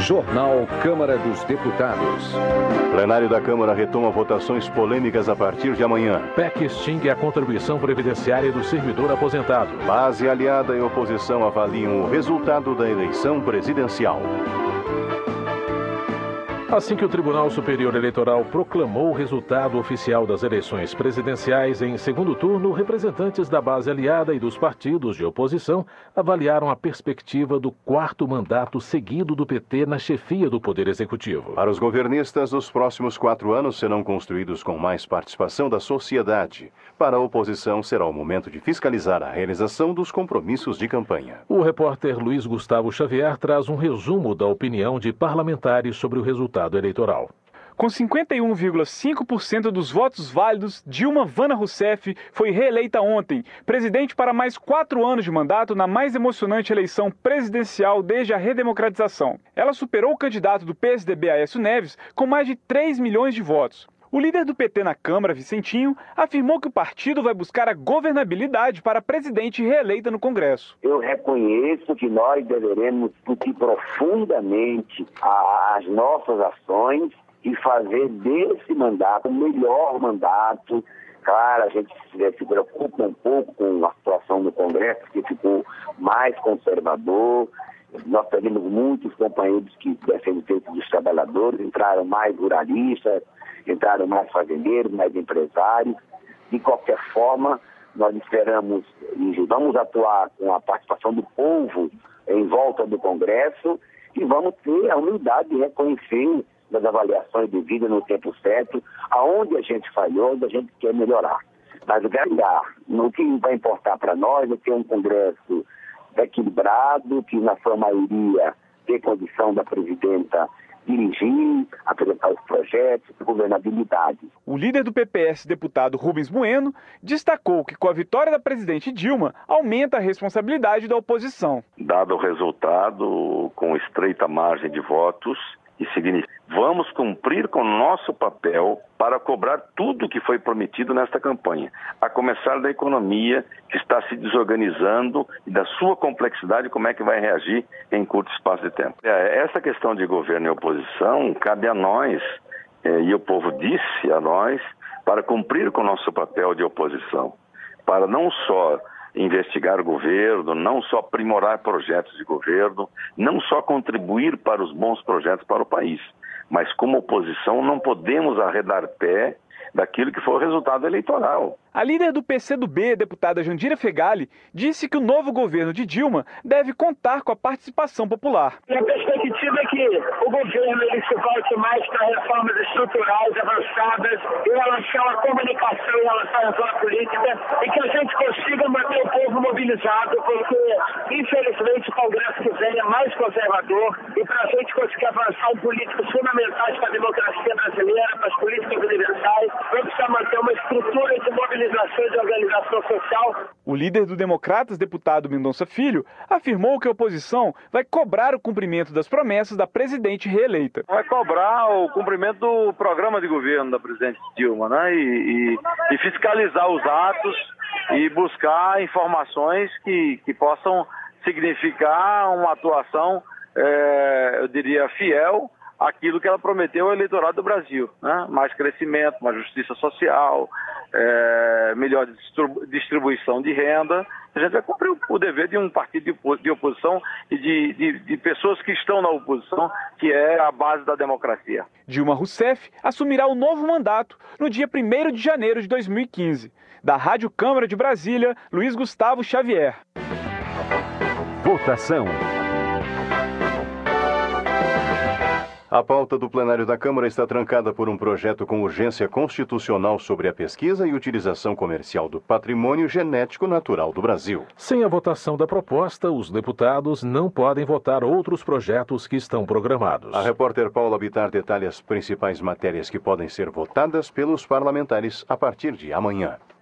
Jornal Câmara dos Deputados. Plenário da Câmara retoma votações polêmicas a partir de amanhã. PEC extingue a contribuição previdenciária do servidor aposentado. Base aliada e oposição avaliam o resultado da eleição presidencial. Assim que o Tribunal Superior Eleitoral proclamou o resultado oficial das eleições presidenciais em segundo turno, representantes da base aliada e dos partidos de oposição avaliaram a perspectiva do quarto mandato seguido do PT na chefia do Poder Executivo. Para os governistas, os próximos 4 anos serão construídos com mais participação da sociedade. Para a oposição, será o momento de fiscalizar a realização dos compromissos de campanha. O repórter Luiz Gustavo Xavier traz um resumo da opinião de parlamentares sobre o resultado eleitoral. Com 51,5% dos votos válidos, Dilma Vana Rousseff foi reeleita ontem, presidente para mais 4 anos de mandato na mais emocionante eleição presidencial desde a redemocratização. Ela superou o candidato do PSDB, Aécio Neves, com mais de 3 milhões de votos. O líder do PT na Câmara, Vicentinho, afirmou que o partido vai buscar a governabilidade para a presidente reeleita no Congresso. Eu reconheço que nós deveremos discutir profundamente as nossas ações e fazer desse mandato o melhor mandato. Claro, a gente se preocupa um pouco com a situação no Congresso, que ficou mais conservador. Nós perdemos muitos companheiros que defendem o direito dos trabalhadores, entraram mais ruralistas, entraram mais fazendeiros, mais empresários. De qualquer forma, nós esperamos e vamos atuar com a participação do povo em volta do Congresso e vamos ter a humildade de reconhecer das avaliações devidas no tempo certo, aonde a gente falhou, onde a gente quer melhorar. Mas o que vai importar para nós é ter um Congresso equilibrado, que na sua maioria tem condição da presidenta dirigir, apresentar os projetos, governabilidade. O líder do PPS, deputado Rubens Bueno, destacou que com a vitória da presidente Dilma, aumenta a responsabilidade da oposição. Dado o resultado, com estreita margem de votos, isso significa vamos cumprir com o nosso papel para cobrar tudo que foi prometido nesta campanha, a começar da economia que está se desorganizando e da sua complexidade, como é que vai reagir em curto espaço de tempo. Essa questão de governo e oposição cabe a nós, e o povo disse a nós, para cumprir com o nosso papel de oposição, para não só investigar o governo, não só aprimorar projetos de governo, não só contribuir para os bons projetos para o país, mas como oposição não podemos arredar pé daquilo que foi o resultado eleitoral. A líder do PCdoB, deputada Jandira Fegali, disse que o novo governo de Dilma deve contar com a participação popular. A perspectiva é que o governo se volte mais para reformas estruturais avançadas em relação à comunicação, em relação à reforma política, e que a gente consiga manter o povo mobilizado, porque, infelizmente, o Congresso que vem é mais conservador, e para a gente conseguir avançar em políticas fundamentais para a democracia brasileira, para as políticas universais, vamos precisar manter uma estrutura de mobilização e de organização social. O líder do Democratas, deputado Mendonça Filho, afirmou que a oposição vai cobrar o cumprimento das promessas da presidente reeleita. Vai cobrar o cumprimento do programa de governo da presidente Dilma, né? E fiscalizar os atos e buscar informações que possam significar uma atuação, eu diria, fiel àquilo que ela prometeu ao eleitorado do Brasil, né? Mais crescimento, mais justiça social, melhor distribuição de renda. A gente vai cumprir o dever de um partido de oposição e de pessoas que estão na oposição, que é a base da democracia. Dilma Rousseff assumirá o novo mandato no dia 1º de janeiro de 2015. Da Rádio Câmara de Brasília, Luiz Gustavo Xavier. Votação. A pauta do plenário da Câmara está trancada por um projeto com urgência constitucional sobre a pesquisa e utilização comercial do patrimônio genético natural do Brasil. Sem a votação da proposta, os deputados não podem votar outros projetos que estão programados. A repórter Paula Bittar detalha as principais matérias que podem ser votadas pelos parlamentares a partir de amanhã.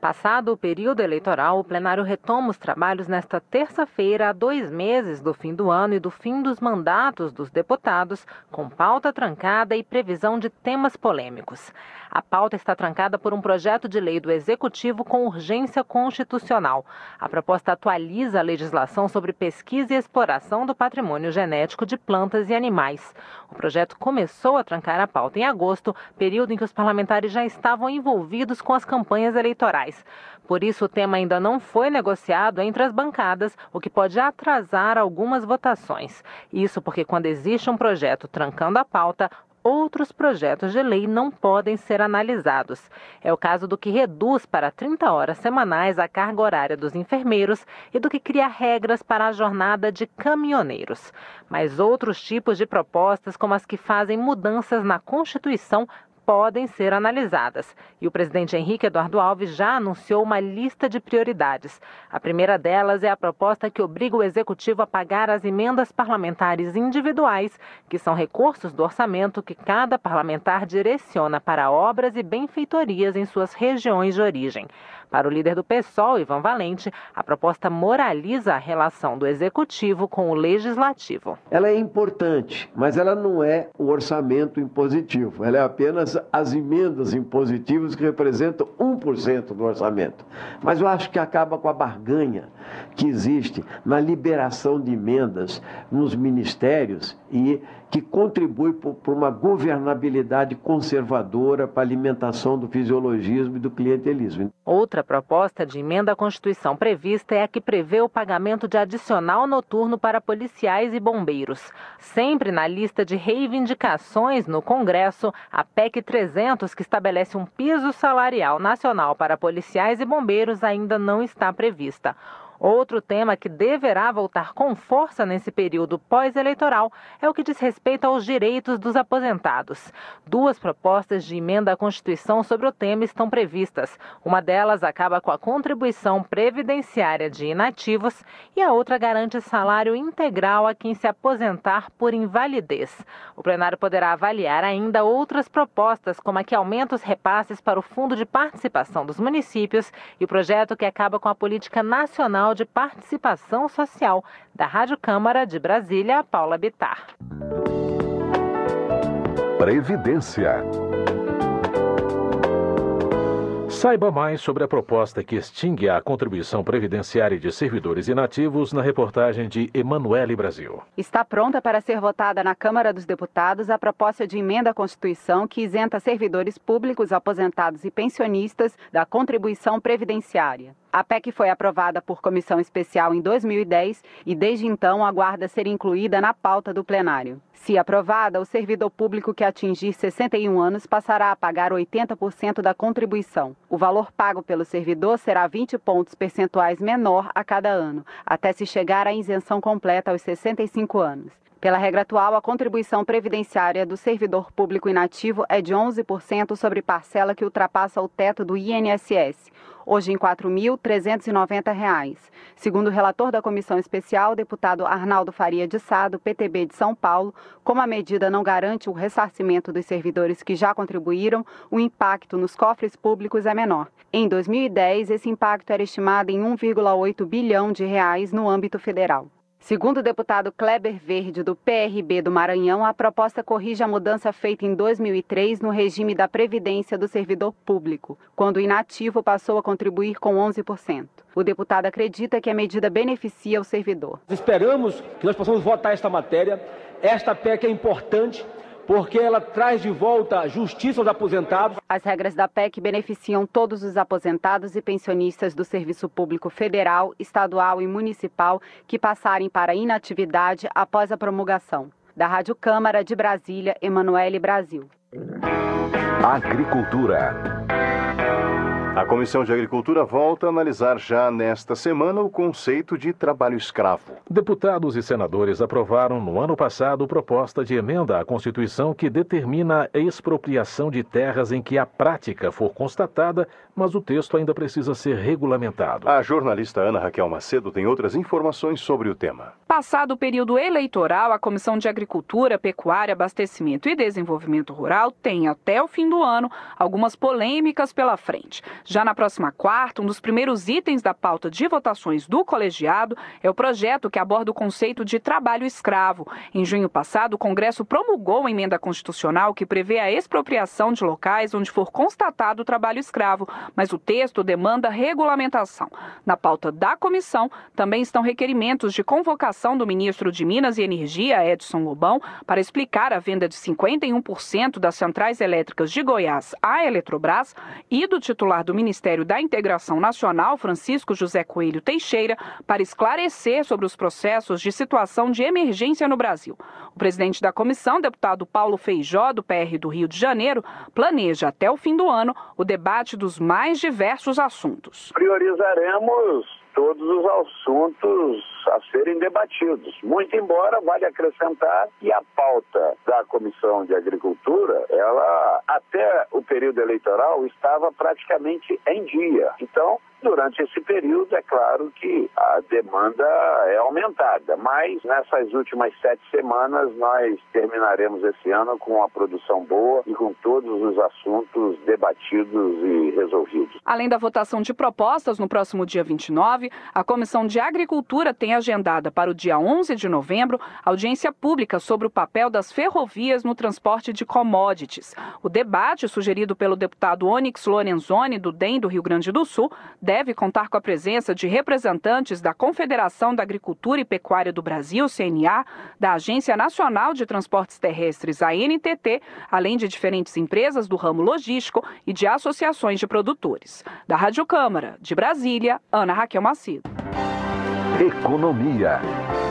Passado o período eleitoral, o plenário retoma os trabalhos nesta terça-feira, a 2 meses do fim do ano e do fim dos mandatos dos deputados, com pauta trancada e previsão de temas polêmicos. A pauta está trancada por um projeto de lei do Executivo com urgência constitucional. A proposta atualiza a legislação sobre pesquisa e exploração do patrimônio genético de plantas e animais. O projeto começou a trancar a pauta em agosto, período em que os parlamentares já estavam envolvidos com as campanhas eleitorais. Por isso, o tema ainda não foi negociado entre as bancadas, o que pode atrasar algumas votações. Isso porque quando existe um projeto trancando a pauta, outros projetos de lei não podem ser analisados. É o caso do que reduz para 30 horas semanais a carga horária dos enfermeiros e do que cria regras para a jornada de caminhoneiros. Mas outros tipos de propostas, como as que fazem mudanças na Constituição, podem ser analisadas. E o presidente Henrique Eduardo Alves já anunciou uma lista de prioridades. A primeira delas é a proposta que obriga o Executivo a pagar as emendas parlamentares individuais, que são recursos do orçamento que cada parlamentar direciona para obras e benfeitorias em suas regiões de origem. Para o líder do PSOL, Ivan Valente, a proposta moraliza a relação do Executivo com o Legislativo. Ela é importante, mas ela não é o orçamento impositivo. Ela é apenas as emendas impositivas que representam 1% do orçamento. Mas eu acho que acaba com a barganha que existe na liberação de emendas nos ministérios e que contribui para uma governabilidade conservadora para a alimentação do fisiologismo e do clientelismo. Outra proposta de emenda à Constituição prevista é a que prevê o pagamento de adicional noturno para policiais e bombeiros. Sempre na lista de reivindicações no Congresso, a PEC 300, que estabelece um piso salarial nacional para policiais e bombeiros, ainda não está prevista. Outro tema que deverá voltar com força nesse período pós-eleitoral é o que diz respeito aos direitos dos aposentados. 2 propostas de emenda à Constituição sobre o tema estão previstas. Uma delas acaba com a contribuição previdenciária de inativos e a outra garante salário integral a quem se aposentar por invalidez. O plenário poderá avaliar ainda outras propostas, como a que aumenta os repasses para o Fundo de Participação dos Municípios e o projeto que acaba com a Política Nacional de Participação Social. Da Rádio Câmara de Brasília, Paula Bittar. Previdência. Saiba mais sobre a proposta que extingue a contribuição previdenciária de servidores inativos na reportagem de Emanuele Brasil. Está pronta para ser votada na Câmara dos Deputados a proposta de emenda à Constituição que isenta servidores públicos, aposentados e pensionistas da contribuição previdenciária. A PEC foi aprovada por comissão especial em 2010 e, desde então, aguarda ser incluída na pauta do plenário. Se aprovada, o servidor público que atingir 61 anos passará a pagar 80% da contribuição. O valor pago pelo servidor será 20 pontos percentuais menor a cada ano, até se chegar à isenção completa aos 65 anos. Pela regra atual, a contribuição previdenciária do servidor público inativo é de 11% sobre parcela que ultrapassa o teto do INSS, hoje em R$ 4.390. Segundo o relator da comissão especial, deputado Arnaldo Faria de Sá, do PTB de São Paulo, como a medida não garante o ressarcimento dos servidores que já contribuíram, o impacto nos cofres públicos é menor. Em 2010, esse impacto era estimado em R$ 1,8 bilhão no âmbito federal. Segundo o deputado Kleber Verde, do PRB do Maranhão, a proposta corrige a mudança feita em 2003 no regime da previdência do servidor público, quando o inativo passou a contribuir com 11%. O deputado acredita que a medida beneficia o servidor. Esperamos que nós possamos votar esta matéria. Esta PEC é importante porque ela traz de volta a justiça aos aposentados. As regras da PEC beneficiam todos os aposentados e pensionistas do Serviço Público Federal, Estadual e Municipal que passarem para a inatividade após a promulgação. Da Rádio Câmara de Brasília, Emanuele Brasil. Agricultura. A Comissão de Agricultura volta a analisar já nesta semana o conceito de trabalho escravo. Deputados e senadores aprovaram no ano passado proposta de emenda à Constituição que determina a expropriação de terras em que a prática for constatada, mas o texto ainda precisa ser regulamentado. A jornalista Ana Raquel Macedo tem outras informações sobre o tema. Passado o período eleitoral, a Comissão de Agricultura, Pecuária, Abastecimento e Desenvolvimento Rural tem até o fim do ano algumas polêmicas pela frente. Já na próxima quarta, um dos primeiros itens da pauta de votações do colegiado é o projeto que aborda o conceito de trabalho escravo. Em junho passado, o Congresso promulgou uma emenda constitucional que prevê a expropriação de locais onde for constatado o trabalho escravo, mas o texto demanda regulamentação. Na pauta da comissão, também estão requerimentos de convocação do ministro de Minas e Energia, Edson Lobão, para explicar a venda de 51% das centrais elétricas de Goiás à Eletrobras e do titular do Ministério da Integração Nacional, Francisco José Coelho Teixeira, para esclarecer sobre os processos de situação de emergência no Brasil. O presidente da comissão, deputado Paulo Feijó, do PR do Rio de Janeiro, planeja até o fim do ano o debate dos mais diversos assuntos. Priorizaremos todos os assuntos a serem debatidos. Muito embora, vale acrescentar que a pauta da Comissão de Agricultura, ela, até o período eleitoral, estava praticamente em dia. Então, durante esse período, é claro que a demanda é aumentada, mas nessas últimas 7 semanas nós terminaremos esse ano com uma produção boa e com todos os assuntos debatidos e resolvidos. Além da votação de propostas no próximo dia 29, a Comissão de Agricultura tem agendada para o dia 11 de novembro audiência pública sobre o papel das ferrovias no transporte de commodities. O debate, sugerido pelo deputado Onyx Lorenzoni, do DEM do Rio Grande do Sul, deve contar com a presença de representantes da Confederação da Agricultura e Pecuária do Brasil, CNA, da Agência Nacional de Transportes Terrestres, ANTT, além de diferentes empresas do ramo logístico e de associações de produtores. Da Rádio Câmara, de Brasília, Ana Raquel Macedo. Economia.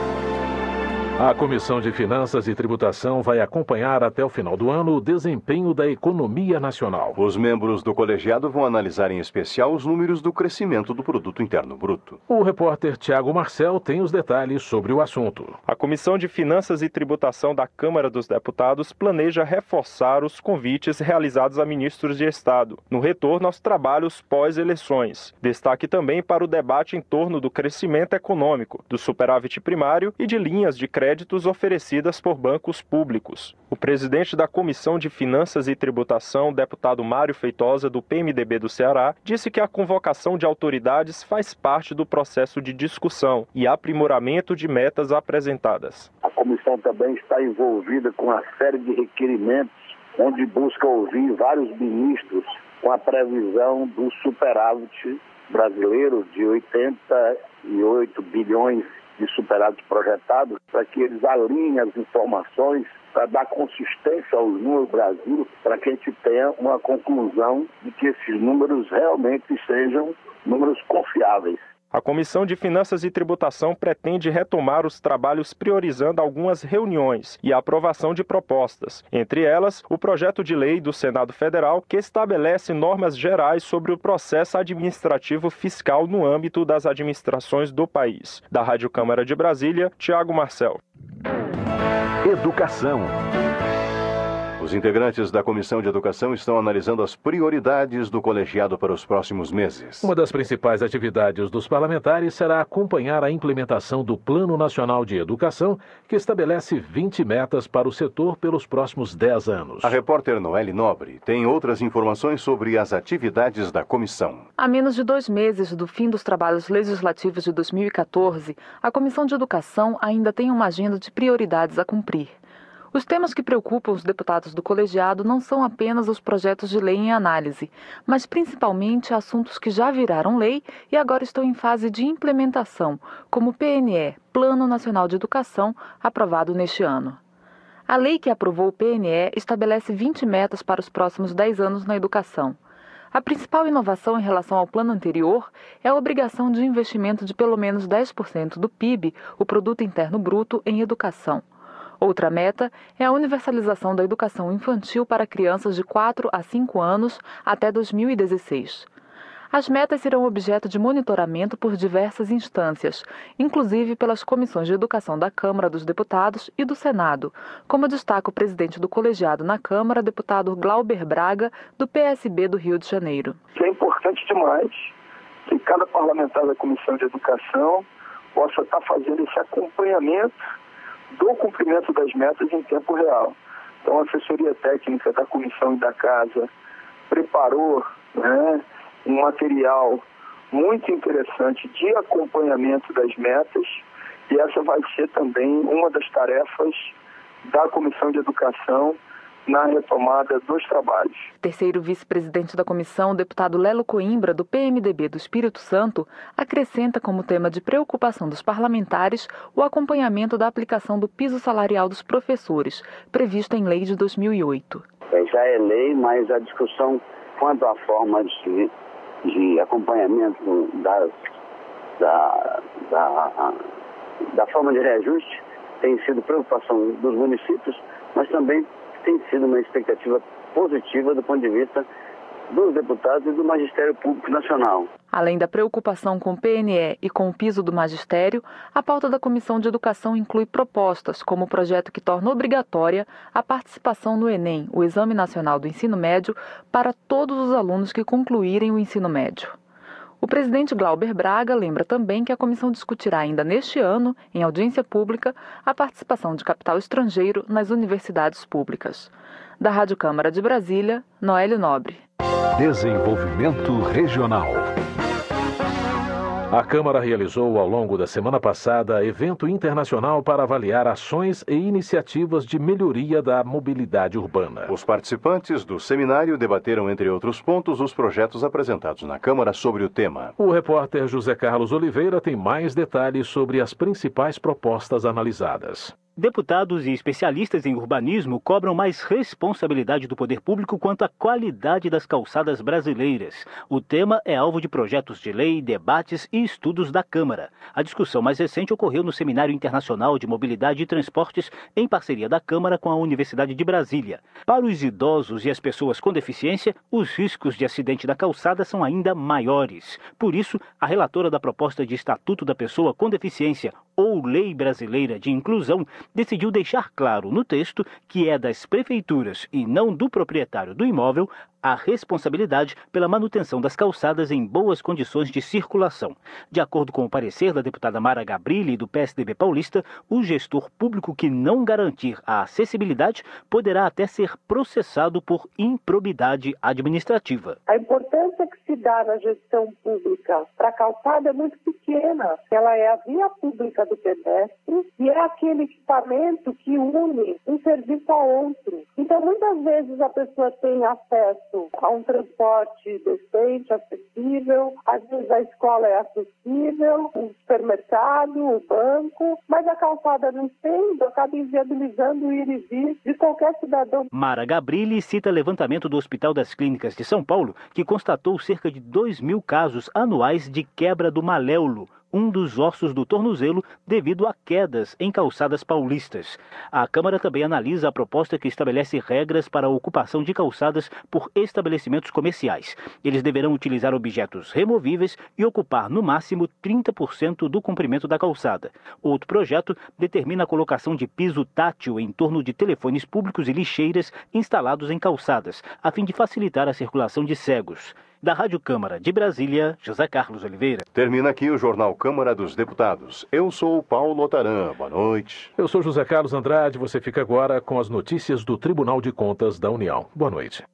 A Comissão de Finanças e Tributação vai acompanhar até o final do ano o desempenho da economia nacional. Os membros do colegiado vão analisar em especial os números do crescimento do Produto Interno Bruto. O repórter Tiago Marcel tem os detalhes sobre o assunto. A Comissão de Finanças e Tributação da Câmara dos Deputados planeja reforçar os convites realizados a ministros de Estado, no retorno aos trabalhos pós-eleições. Destaque também para o debate em torno do crescimento econômico, do superávit primário e de linhas de créditos oferecidas por bancos públicos. O presidente da Comissão de Finanças e Tributação, deputado Mário Feitosa, do PMDB do Ceará, disse que a convocação de autoridades faz parte do processo de discussão e aprimoramento de metas apresentadas. A comissão também está envolvida com uma série de requerimentos, onde busca ouvir vários ministros com a previsão do superávit brasileiro de 88 bilhões de superávit projetados, para que eles alinhem as informações, para dar consistência aos números do Brasil, para que a gente tenha uma conclusão de que esses números realmente sejam números confiáveis. A Comissão de Finanças e Tributação pretende retomar os trabalhos priorizando algumas reuniões e a aprovação de propostas. Entre elas, o projeto de lei do Senado Federal que estabelece normas gerais sobre o processo administrativo fiscal no âmbito das administrações do país. Da Rádio Câmara de Brasília, Tiago Marcel. Educação. Os integrantes da Comissão de Educação estão analisando as prioridades do colegiado para os próximos meses. Uma das principais atividades dos parlamentares será acompanhar a implementação do Plano Nacional de Educação, que estabelece 20 metas para o setor pelos próximos 10 anos. A repórter Noelle Nobre tem outras informações sobre as atividades da comissão. A menos de 2 meses do fim dos trabalhos legislativos de 2014, a Comissão de Educação ainda tem uma agenda de prioridades a cumprir. Os temas que preocupam os deputados do colegiado não são apenas os projetos de lei em análise, mas principalmente assuntos que já viraram lei e agora estão em fase de implementação, como o PNE, Plano Nacional de Educação, aprovado neste ano. A lei que aprovou o PNE estabelece 20 metas para os próximos 10 anos na educação. A principal inovação em relação ao plano anterior é a obrigação de investimento de pelo menos 10% do PIB, o Produto Interno Bruto, em educação. Outra meta é a universalização da educação infantil para crianças de 4 a 5 anos até 2016. As metas serão objeto de monitoramento por diversas instâncias, inclusive pelas comissões de educação da Câmara dos Deputados e do Senado, como destaca o presidente do colegiado na Câmara, deputado Glauber Braga, do PSB do Rio de Janeiro. É importante demais que cada parlamentar da Comissão de Educação possa estar fazendo esse acompanhamento do cumprimento das metas em tempo real. Então, a assessoria técnica da comissão e da casa preparou, um material muito interessante de acompanhamento das metas, e essa vai ser também uma das tarefas da Comissão de Educação na retomada dos trabalhos. Terceiro vice-presidente da comissão, o deputado Lelo Coimbra, do PMDB do Espírito Santo, acrescenta como tema de preocupação dos parlamentares o acompanhamento da aplicação do piso salarial dos professores, previsto em lei de 2008. Já é lei, mas a discussão quanto à forma de acompanhamento da forma de reajuste tem sido preocupação dos municípios, mas também tem sido uma expectativa positiva do ponto de vista dos deputados e do Magistério Público Nacional. Além da preocupação com o PNE e com o piso do magistério, a pauta da Comissão de Educação inclui propostas como o projeto que torna obrigatória a participação no Enem, o Exame Nacional do Ensino Médio, para todos os alunos que concluírem o ensino médio. O presidente Glauber Braga lembra também que a comissão discutirá ainda neste ano, em audiência pública, a participação de capital estrangeiro nas universidades públicas. Da Rádio Câmara de Brasília, Noélio Nobre. Desenvolvimento Regional. A Câmara realizou ao longo da semana passada evento internacional para avaliar ações e iniciativas de melhoria da mobilidade urbana. Os participantes do seminário debateram, entre outros pontos, os projetos apresentados na Câmara sobre o tema. O repórter José Carlos Oliveira tem mais detalhes sobre as principais propostas analisadas. Deputados e especialistas em urbanismo cobram mais responsabilidade do poder público quanto à qualidade das calçadas brasileiras. O tema é alvo de projetos de lei, debates e estudos da Câmara. A discussão mais recente ocorreu no Seminário Internacional de Mobilidade e Transportes, em parceria da Câmara com a Universidade de Brasília. Para os idosos e as pessoas com deficiência, os riscos de acidente da calçada são ainda maiores. Por isso, a relatora da proposta de Estatuto da Pessoa com Deficiência, ou Lei Brasileira de Inclusão, decidiu deixar claro no texto que é das prefeituras e não do proprietário do imóvel a responsabilidade pela manutenção das calçadas em boas condições de circulação. De acordo com o parecer da deputada Mara Gabrilli, do PSDB paulista, o gestor público que não garantir a acessibilidade poderá até ser processado por improbidade administrativa. A importância que se dá na gestão pública para a calçada é muito pequena. Ela é a via pública do pedestre e é aquele equipamento que une um serviço a outro. Então, muitas vezes a pessoa tem acesso a um transporte decente, acessível, às vezes a escola é acessível, o supermercado, o banco, mas a calçada não sendo, acaba inviabilizando o ir e vir de qualquer cidadão. Mara Gabrilli cita levantamento do Hospital das Clínicas de São Paulo, que constatou cerca de 2.000 casos anuais de quebra do maléolo, um dos ossos do tornozelo, devido a quedas em calçadas paulistas. A Câmara também analisa a proposta que estabelece regras para a ocupação de calçadas por estabelecimentos comerciais. Eles deverão utilizar objetos removíveis e ocupar no máximo 30% do comprimento da calçada. Outro projeto determina a colocação de piso tátil em torno de telefones públicos e lixeiras instalados em calçadas, a fim de facilitar a circulação de cegos. Da Rádio Câmara de Brasília, José Carlos Oliveira. Termina aqui o Jornal Câmara dos Deputados. Eu sou o Paulo Otaran. Boa noite. Eu sou José Carlos Andrade. Você fica agora com as notícias do Tribunal de Contas da União. Boa noite.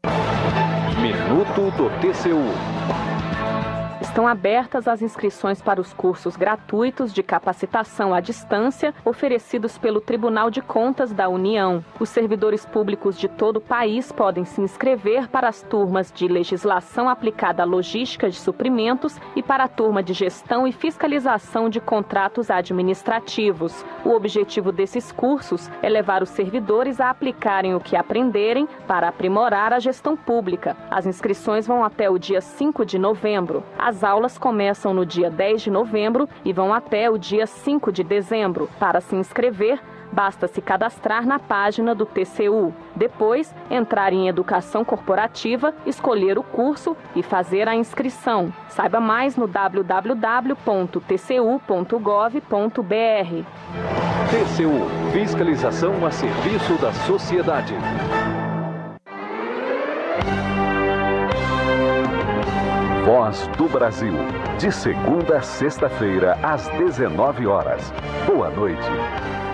Minuto do TCU. Estão abertas as inscrições para os cursos gratuitos de capacitação à distância oferecidos pelo Tribunal de Contas da União. Os servidores públicos de todo o país podem se inscrever para as turmas de legislação aplicada à logística de suprimentos e para a turma de gestão e fiscalização de contratos administrativos. O objetivo desses cursos é levar os servidores a aplicarem o que aprenderem para aprimorar a gestão pública. As inscrições vão até o dia 5 de novembro. As aulas começam no dia 10 de novembro e vão até o dia 5 de dezembro. Para se inscrever, basta se cadastrar na página do TCU. Depois, entrar em Educação Corporativa, escolher o curso e fazer a inscrição. Saiba mais no www.tcu.gov.br. TCU, fiscalização a serviço da sociedade. Voz do Brasil, de segunda a sexta-feira, às 19 horas. Boa noite.